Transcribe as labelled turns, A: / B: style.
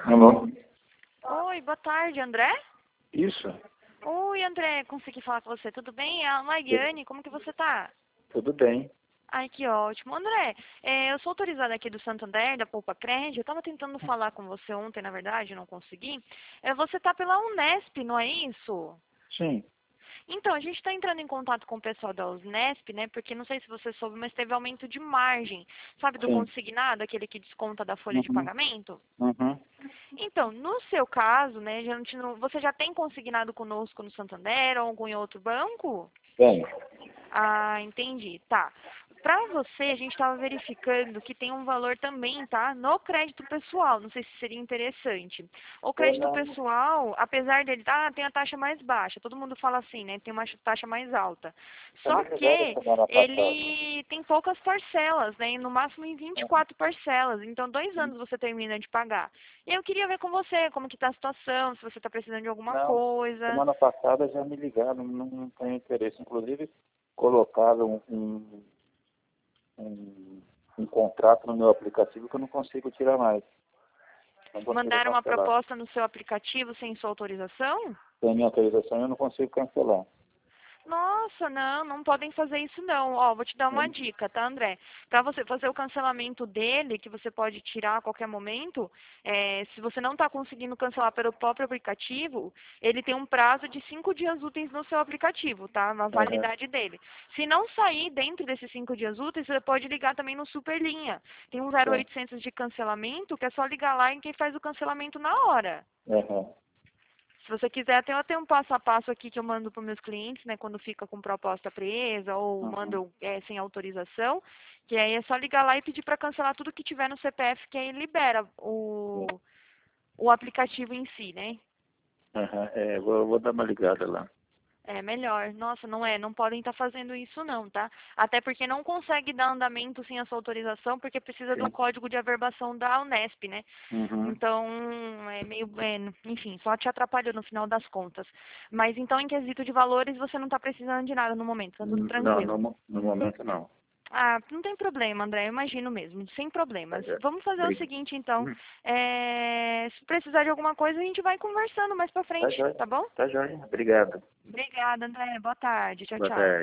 A: Alô?
B: Oi, boa tarde, André?
A: Isso,
B: Oi, André, consegui falar com você. Tudo bem? É a Mariane, como que você tá?
A: tudo bem.
B: Ai, que ótimo. André, eu sou autorizada aqui do Santander, da Poupa Crédito. Eu tava tentando falar com você ontem, na verdade, não consegui. Você tá pela Unesp, não é isso?
A: Sim.
B: Então, a gente está entrando em contato com o pessoal da Unesp, né? Porque não sei se você soube, mas teve aumento de margem. Sabe do
A: Sim.
B: consignado, aquele que desconta da folha de
A: Uhum.
B: pagamento?
A: Uhum.
B: Então, no seu caso, né, você já tem consignado conosco no Santander ou algum outro banco?
A: Bem,
B: Ah, entendi. Tá. Para você, a gente estava verificando que tem um valor também, tá? No crédito pessoal. Não sei se seria interessante. O
A: eu
B: crédito
A: não.
B: pessoal, apesar dele, tem a taxa mais baixa. Todo mundo fala assim, né? Tem uma taxa mais alta.
A: Foi
B: Só
A: me ligaram
B: que
A: semana passada.
B: ele tem poucas parcelas, né? No máximo em 24 parcelas. Então, 2 anos você termina de pagar. E eu queria ver com você como que tá a situação, se você está precisando de alguma
A: Não,
B: coisa.
A: semana passada já me ligaram, não tenho interesse. Inclusive, colocaram um, um contrato no meu aplicativo que eu não consigo tirar mais. Não consigo
B: Mandaram uma
A: cancelar.
B: proposta no seu aplicativo sem sua autorização?
A: Sem minha autorização, eu não consigo cancelar.
B: Nossa, não podem fazer isso não. Ó, vou te dar uma dica, tá, André? Para você fazer o cancelamento dele, que você pode tirar a qualquer momento, se você não está conseguindo cancelar pelo próprio aplicativo, ele tem um prazo de 5 dias úteis no seu aplicativo, tá? A
A: Uhum.
B: validade dele. Se não sair dentro desses 5 dias úteis, você pode ligar também no Superlinha. Tem um
A: Sim.
B: 0800 de cancelamento, que é só ligar lá e quem faz o cancelamento na hora.
A: Uhum.
B: Se você quiser, até um passo a passo aqui que eu mando para os meus clientes, né, quando fica com proposta presa ou
A: Uhum.
B: mando sem autorização, que aí é só ligar lá e pedir para cancelar tudo que tiver no CPF, que aí libera o aplicativo em si, né?
A: Uhum. Vou dar uma ligada lá.
B: É melhor. Nossa, não podem estar fazendo isso não, tá? Até porque não consegue dar andamento sem a sua autorização, porque precisa do
A: Sim.
B: código de averbação da Unesp, né?
A: Uhum.
B: Então, enfim, só te atrapalhou no final das contas. Mas então, em quesito de valores, você não está precisando de nada no momento, tá tudo
A: Não,
B: tranquilo.
A: no momento não.
B: Ah, não tem problema, André, eu imagino mesmo, sem
A: Tá
B: problemas.
A: joia.
B: Vamos fazer o
A: Obrigado.
B: seguinte, então. Se precisar de alguma coisa, a gente vai conversando mais pra
A: Tá
B: frente,
A: joia.
B: tá bom?
A: Tá joia. Obrigado.
B: Obrigada, André. Boa tarde. Tchau,
A: Boa
B: tchau.
A: tarde.